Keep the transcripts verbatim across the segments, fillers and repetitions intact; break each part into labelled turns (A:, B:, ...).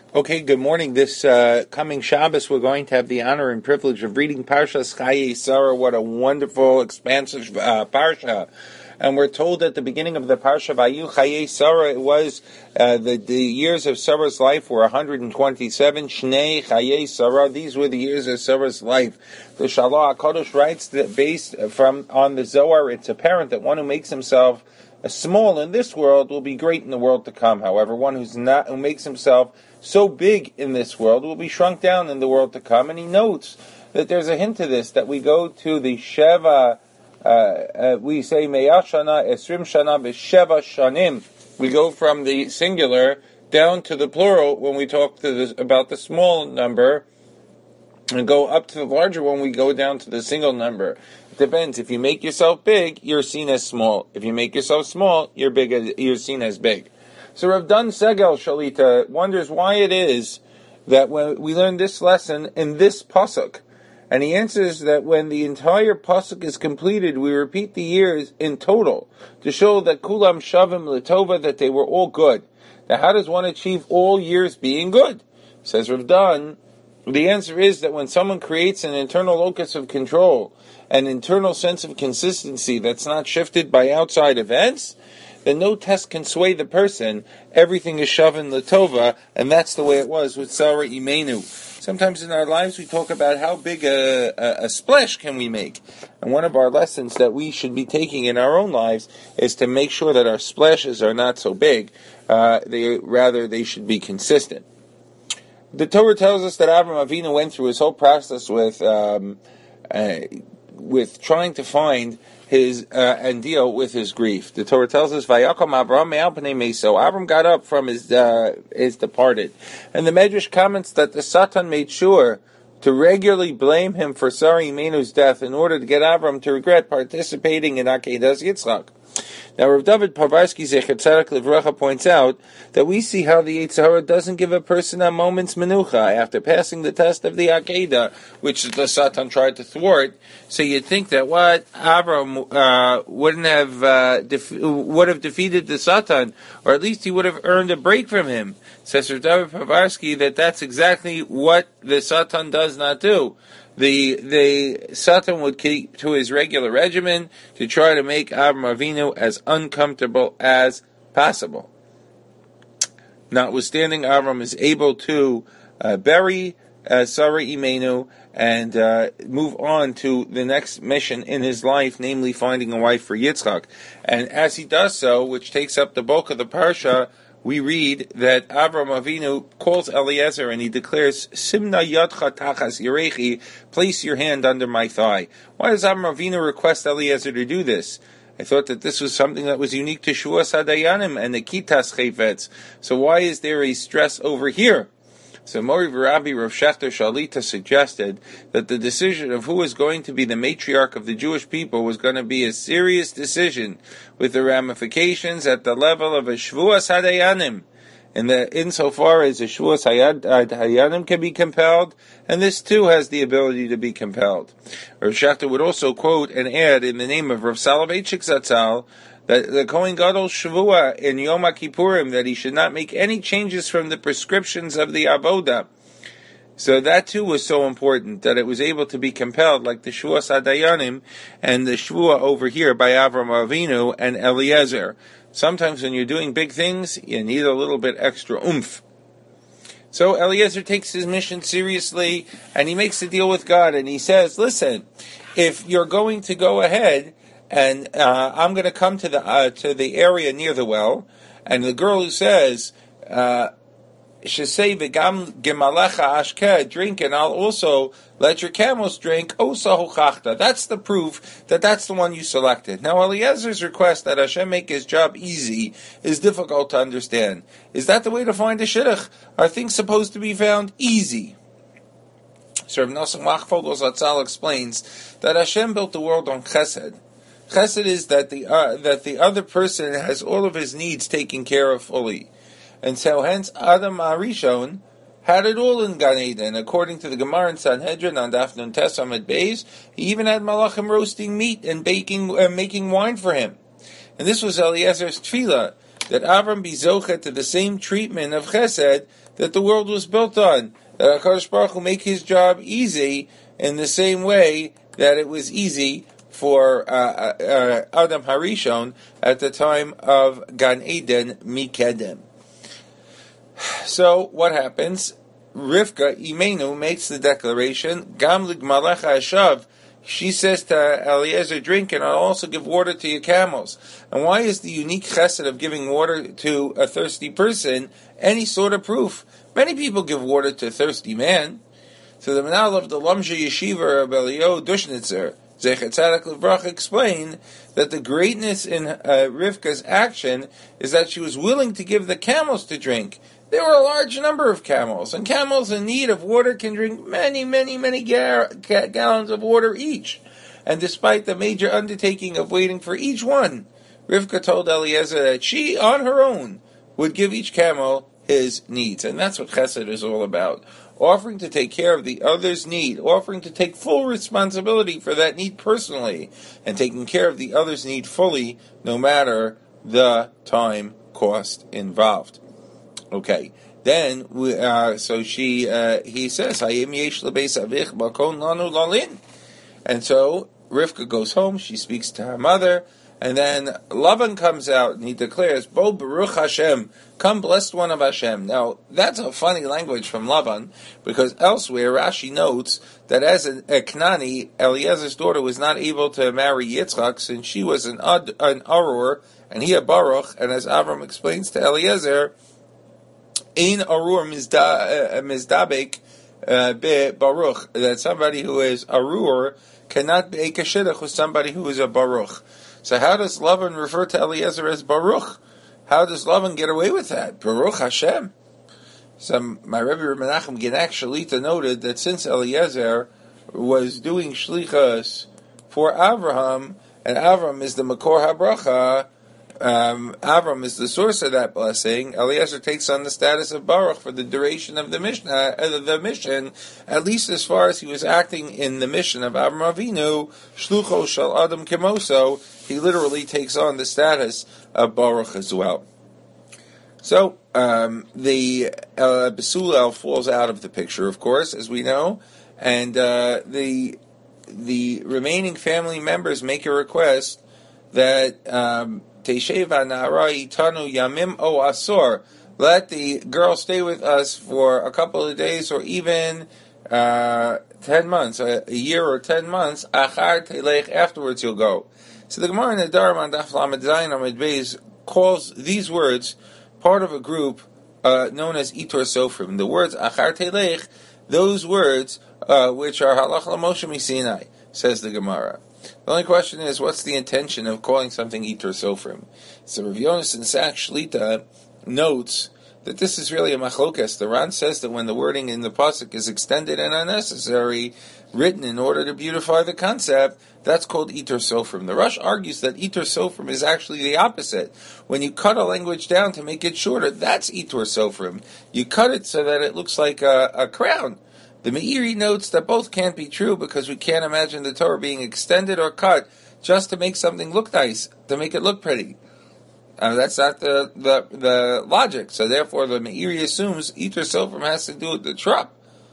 A: Okay, good morning. This uh, coming Shabbos, we're going to have the honor and privilege of reading Parshas Chayei Sarah. What a wonderful, expansive uh, Parsha. And we're told at the beginning of the Parsha, Vayu Chayei Sarah, it was, uh, the, the years of Sarah's life were one hundred twenty-seven. Shnei Chayei Sarah, these were the years of Sarah's life. The Shalah HaKadosh writes that based from on the Zohar, it's apparent that one who makes himself small in this world will be great in the world to come. However, one who's not, who makes himself so big in this world will be shrunk down in the world to come. And he notes that there's a hint to this, that we go to the Sheva, uh, uh, we say Me'ah Shana, Esrim Shana, B'Sheva Shanim. We go from the singular down to the plural when we talk to this, about the small number, and go up to the larger one, we go down to the single number. It depends. If you make yourself big, you're seen as small. If you make yourself small, you're big. As, you're seen as big. So Rav Dan Segel Shalita wonders why it is that when we learn this lesson in this pasuk, and he answers that when the entire pasuk is completed, we repeat the years in total to show that kulam shavim letova, that they were all good. Now, how does one achieve all years being good? Says Rav Dan, the answer is that when someone creates an internal locus of control, an internal sense of consistency that's not shifted by outside events, then no test can sway the person. Everything is shavin latova, and that's the way it was with Sarah Imenu. Sometimes in our lives we talk about how big a, a, a splash can we make. And one of our lessons that we should be taking in our own lives is to make sure that our splashes are not so big. Uh, they rather, they should be consistent. The Torah tells us that Avram Avinu went through his whole process with um, uh, with trying to find his uh, and deal with his grief. The Torah tells us, "Vayakam Avram me'al pnei meso." Avram got up from his uh, his departed, and the Medrash comments that the Satan made sure to regularly blame him for Sarah Imenu's death in order to get Avram to regret participating in Akedas Yitzchak. Now, Rav David Parvarsky Zecher Tzedek Livracha points out that we see how the Yetzer Hara doesn't give a person a moment's menucha after passing the test of the Akedah, which the Satan tried to thwart. So you'd think that what Avram uh, wouldn't have uh, def- would have defeated the Satan, or at least he would have earned a break from him. Says Rav David Parvarsky that that's exactly what the Satan does not do. The the Satan would keep to his regular regimen to try to make Avram Avinu as uncomfortable as possible. Notwithstanding, Avram is able to uh, bury uh, Sarah Imenu and uh, move on to the next mission in his life, namely finding a wife for Yitzchak. And as he does so, which takes up the bulk of the parsha, we read that Avram Avinu calls Eliezer and he declares, Simna yadcha tachas yirechi, place your hand under my thigh. Why does Avram Avinu request Eliezer to do this? I thought that this was something that was unique to Shuas HaDayanim and the Kitas Chayvetz. So why is there a stress over here? So Mori V'Rabbi Rav Shechter Shalita suggested that the decision of who is going to be the matriarch of the Jewish people was going to be a serious decision with the ramifications at the level of a Shvuas HaDayanim, and that insofar as a Shvuas HaDayanim can be compelled, and this too has the ability to be compelled. Rav Shechter would also quote and add in the name of Rav Soloveitchik Zatzal that the Kohen Gadol Shavua in Yom Kippurim, that he should not make any changes from the prescriptions of the Avoda. So that too was so important, that it was able to be compelled, like the Shuas HaDayanim and the Shvua over here by Avram Avinu and Eliezer. Sometimes when you're doing big things, you need a little bit extra oomph. So Eliezer takes his mission seriously, and he makes a deal with God, and he says, listen, if you're going to go ahead, and uh, I'm going to come to the uh, to the area near the well, and the girl who says, uh, "Shesei v'gam gemalecha ashkeh," drink, and I'll also let your camels drink. Osa hochachta. That's the proof that that's the one you selected. Now, Eliezer's request that Hashem make his job easy is difficult to understand. Is that the way to find a shidduch? Are things supposed to be found easy? So Rav Nosson Machfogel Zatzal explains that Hashem built the world on chesed. Chesed is that the uh, that the other person has all of his needs taken care of fully. And so hence Adam Arishon had it all in Gan Eden. According to the Gemara in Sanhedrin on Daf Nun Tes Amud Beis, he even had Malachim roasting meat and baking, uh, making wine for him. And this was Eliezer's tefillah, that Avram be zocha to the same treatment of chesed that the world was built on. That HaKadosh Baruch Hu make his job easy in the same way that it was easy for uh, uh, Adam Harishon at the time of Gan Eden Mikedem. So what happens? Rivka Imenu makes the declaration, Gam ligmalecha ashav. She says to Eliezer, drink, and I'll also give water to your camels. And why is the unique chesed of giving water to a thirsty person any sort of proof? Many people give water to a thirsty man. So the Menal of the Lamja Yeshiva of Elio Dushnitzer, Zecher Tzadok Livracha, explained that the greatness in uh, Rivka's action is that she was willing to give the camels to drink. There were a large number of camels, and camels in need of water can drink many, many, many ga- ga- gallons of water each. And despite the major undertaking of waiting for each one, Rivka told Eliezer that she, on her own, would give each camel his needs. And that's what chesed is all about. Offering to take care of the other's need, offering to take full responsibility for that need personally, and taking care of the other's need fully, no matter the time cost involved. Okay, then we, uh, so she uh, he says, "Hayim yesh lebeis avich balkon lanu lalin," and so Rivka goes home. She speaks to her mother, and then Lavan comes out and he declares, "Bo Baruch Hashem, come blessed one of Hashem." Now that's a funny language from Lavan, because elsewhere Rashi notes that as a, a Knani, Eliezer's daughter was not able to marry Yitzchak since she was an Ad, an Arur and he a Baruch, and as Avram explains to Eliezer, Ein Arur mizdabek be Baruch, that somebody who is Arur cannot be a Kashidach with somebody who is a Baruch. So how does Lavan refer to Eliezer as Baruch? How does Lavan get away with that? Baruch Hashem. So my Rebbe Menachem Genak Shalita noted that since Eliezer was doing shlichas for Avraham, and Avram is the Makor HaBracha, Um, Avram is the source of that blessing, Eliezer takes on the status of Baruch for the duration of the mission, uh, the mission, at least as far as he was acting in the mission of Avram Avinu, Shlucho Shel Adam Kemoso, he literally takes on the status of Baruch as well. So, um, the uh, Besulel falls out of the picture, of course, as we know, and uh, the the remaining family members make a request that um, Tesheva Na'ara Itanu Yamim O Asor, let the girl stay with us for a couple of days or even uh, ten months, a, a year or ten months. Achar Telech, afterwards you'll go. So the Gemara in the Dharma Daf Lamed Zayin Amid Beis calls these words part of a group uh, known as Itor Sofrim. The words Achar Telech, those words uh, which are Halach LaMoshe Misinai, says the Gemara. The only question is, what's the intention of calling something Itor Sofrim? So Rav Yonasan Sak Shlita notes that this is really a machlokes. The Ran says that when the wording in the pasuk is extended and unnecessary, written in order to beautify the concept, that's called Itor Sofrim. The Rush argues that Itor Sofrim is actually the opposite. When you cut a language down to make it shorter, that's Itor Sofrim. You cut it so that it looks like a, a crown. The Meiri notes that both can't be true because we can't imagine the Torah being extended or cut just to make something look nice, to make it look pretty. Uh, that's not the, the the logic. So therefore the Meiri assumes Itor Sofrim has to do with the trup.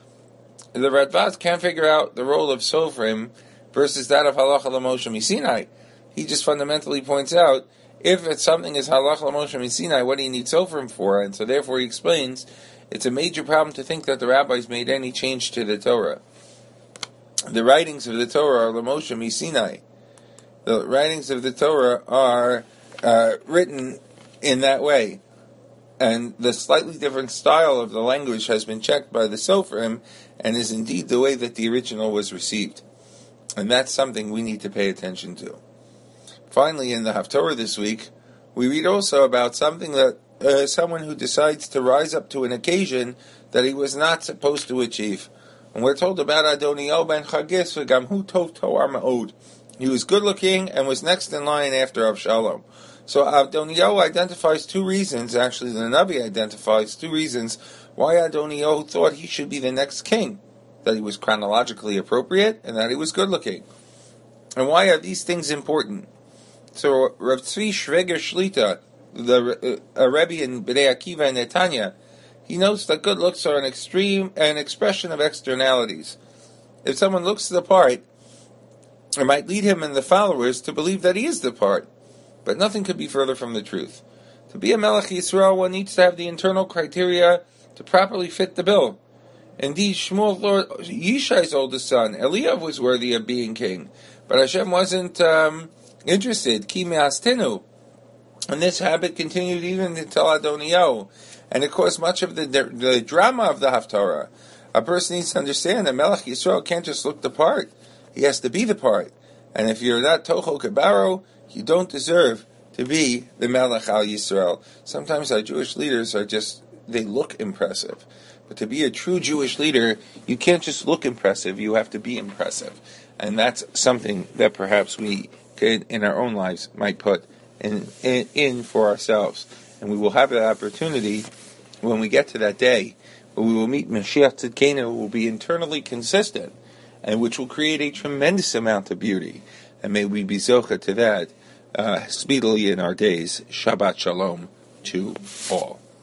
A: The Radvaz can't figure out the role of Sofrim versus that of Halacha L'Moshe Misinai. He just fundamentally points out, if it's something is Halacha L'Moshe Misinai, what do you need Sofrim for? And so therefore he explains, it's a major problem to think that the rabbis made any change to the Torah. The writings of the Torah are L'Moshe Misinai. The writings of the Torah are uh, written in that way. And the slightly different style of the language has been checked by the Sofrim and is indeed the way that the original was received. And that's something we need to pay attention to. Finally, in the Haftorah this week, we read also about something that uh, someone who decides to rise up to an occasion that he was not supposed to achieve. And we're told about Adoniyahu ben Chagis v'gamhu tov toar ma'od. He was good looking and was next in line after Avshalom. So Adoniyahu identifies two reasons, actually the Navi identifies two reasons why Adoniyahu thought he should be the next king. That he was chronologically appropriate and that he was good looking. And why are these things important? So Rav Tzvi Shveger Shlita the uh, Rebbe in Bnei Akiva and Netanya, he notes that good looks are an extreme, an expression of externalities. If someone looks the part, it might lead him and the followers to believe that he is the part, but nothing could be further from the truth. To be a Melech Yisrael, one needs to have the internal criteria to properly fit the bill. Indeed, Shmuel, Lord Yishai's oldest son, Eliav, was worthy of being king, but Hashem wasn't um, interested. Ki me'astenu. And this habit continued even until Adoniyahu, and it caused much of the, the, the drama of the Haftarah. A person needs to understand that Melech Yisrael can't just look the part; he has to be the part. And if you're not Toho Kabaro, you don't deserve to be the Melech Al Yisrael. Sometimes our Jewish leaders are just, they look impressive. But to be a true Jewish leader, you can't just look impressive, you have to be impressive. And that's something that perhaps we could, in our own lives, might put in, in, in for ourselves. And we will have that opportunity when we get to that day, where we will meet Mashiach Tzidkenu, who will be internally consistent, and which will create a tremendous amount of beauty. And may we be zocha to that uh, speedily in our days. Shabbat Shalom to all.